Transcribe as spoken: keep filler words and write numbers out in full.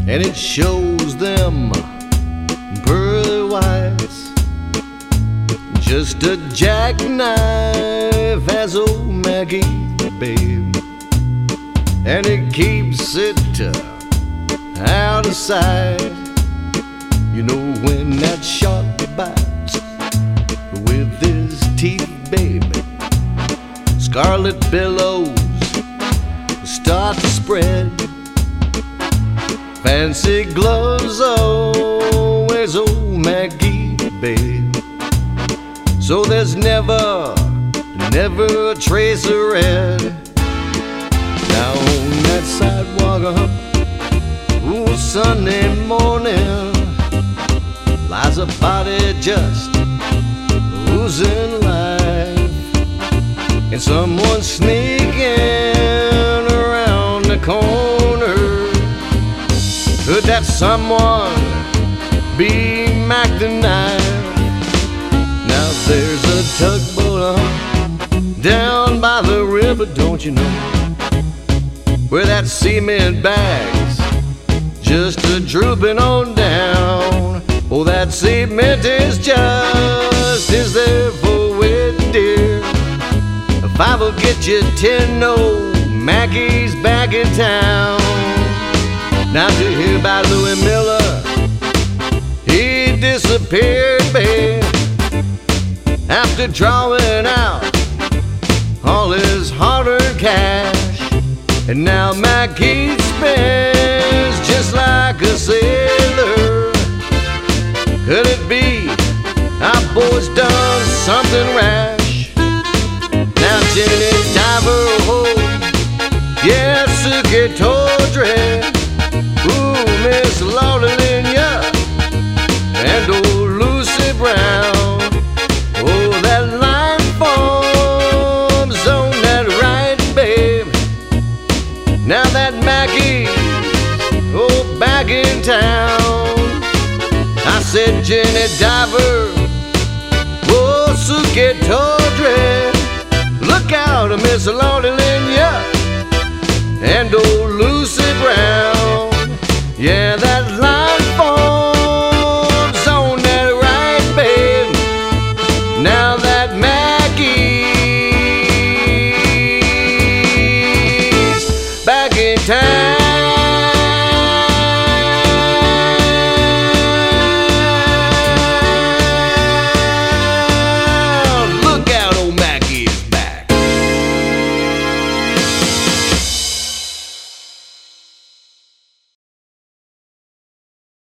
and it shows them pearly whites. Just a jackknife has old Maggie, babe, and it keeps it uh, out of sight. You know when that shark bites with his teeth, baby, scarlet billows start to spread. Fancy gloves always old Maggie, babe, so there's never, never a trace of red. Now on that sidewalk, uh, ooh, Sunday morning, lies a body just oozing life, and someone sneaking around the corner. Could that someone be Mac the Knife? Now there's a tugboat uh, down by the river, don't you know, where that cement bag's just a drooping on down. Oh, that cement is just is there for waiting, dear. A five will get you ten, no, Mackey's back in town. Now to hear about Louis Miller, he disappeared, babe, after drawing out all his hard-earned cash. And now Mackey spends just like a sailor. Could it be our boy's done something rash? Now Jenny Diver, oh, yes, Suki Tawdry, ooh, Miss Laudalinia, and old Lucy Brown. Oh, that line forms on that right, babe. Now that Mackey's, oh, back in town. I said Jenny Diver, oh, Suki Tawdry, look out, Miss Laudalinia, and old Lucy Brown. Yeah, that line